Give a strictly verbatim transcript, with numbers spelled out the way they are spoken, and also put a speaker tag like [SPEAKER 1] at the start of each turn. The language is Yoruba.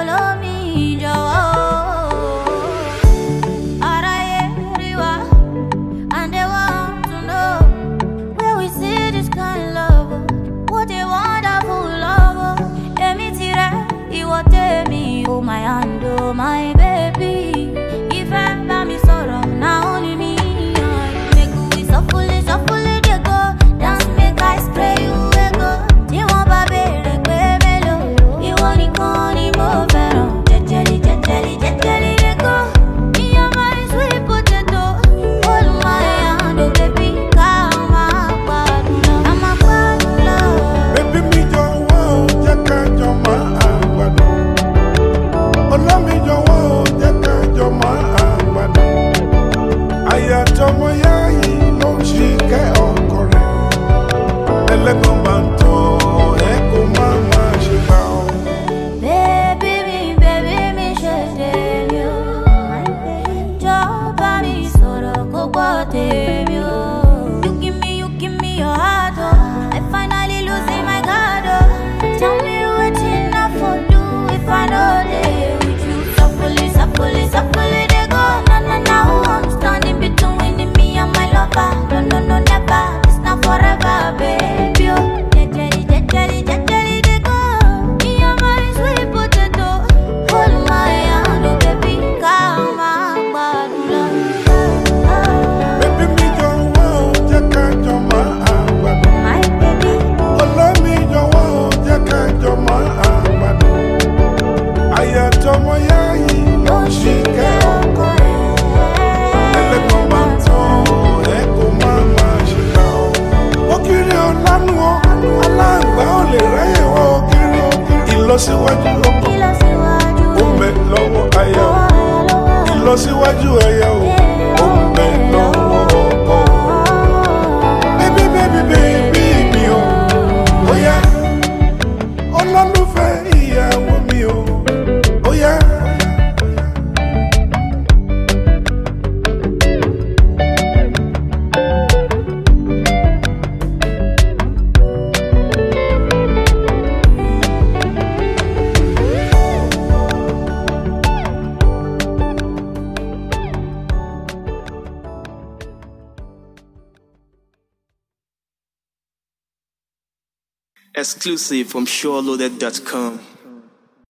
[SPEAKER 1] follow me, jọ̀wọ́. Aráyé rí wa, and they want to know where we see this kind of love. What a wonderful love. Èmi tìrẹ, ìwọ tèmi, oh my hand, oh my baby. Ìfẹ́ bá mi sọ̀rọ̀, na only me. Make we shuffle, shuffle, dey go. Dance, make I spray you, we go. Tí wọ́n bá béèrè pé mélòó, ìwọ nìkan ni mo fẹ́ràn. Jẹ́jẹ́lì, jẹ́jẹ́lì, jẹ́jẹ́lì, dey go. Me and my sweet potato. Hold my hand, oh baby, ká máa gbádùn lọ. Ká máa gbádùn lọ.
[SPEAKER 2] Baby mi jọ̀wọ́ o, jẹ́ ká jọ máa gbádùn. Olómi jọ̀wọ́ o, jẹ́ ká jọ máa gbádùn. Àyà tọmọ yá yìí ló ń ṣìkẹ́ ọkọ rẹ̀. Ẹlẹ́gàn máa ń tọ́ ẹ kó má máa ṣe gbà ọ́.
[SPEAKER 1] Baby mi, baby mi, ṣe tèmi o. Jọ̀ọ́ bá mi sọ̀rọ̀ kó gbọ́ tèmi o. You give me, you give me your heart, oh. I finally losing my guard, oh. Tell me wetin I for do if I no dey with you. Shuffle, shuffle, shuffle, dey go. Na na na, who I'm standing between me and my lover? No no no, never. It's not forever, baby. Oh, jẹ́jẹ́lì, jẹ́jẹ́lì, jẹ́jẹ́lì, dey go. Me and my sweet potato. Hold my hand, oh baby, ká máa gbádùn lọ.
[SPEAKER 2] Baby mi jọ̀wọ́ o, jẹ́ ká jọ máa gbádùn.
[SPEAKER 1] My baby.
[SPEAKER 2] Olómi jọ̀wọ́ o, jẹ́ ká jọ máa gbádùn. Àyà tọmọ yá yìí ló ń ṣìkẹ́ ọkọ rẹ̀. Ẹlẹ́gàn máa ń tọ́ ẹ kó má máa ṣe gbà ọ́. Ògiri ọ̀lànà o, aláǹgbá ò lè ráyè wọ ògiri. Ìlọsíwájú ọkọ̀
[SPEAKER 1] Ìlọsíwájú.
[SPEAKER 2] ó ń bẹ lọ́wọ́ aya o. Ìlọsíwájú aya o, ó ń bẹ lọ́wọ́ ọkọ. Baby, baby, baby mi o. Ó yá, olólùfẹ́ ìyàwó mi o. Ó yá.
[SPEAKER 3] Exclusive from SureLoaded dot com.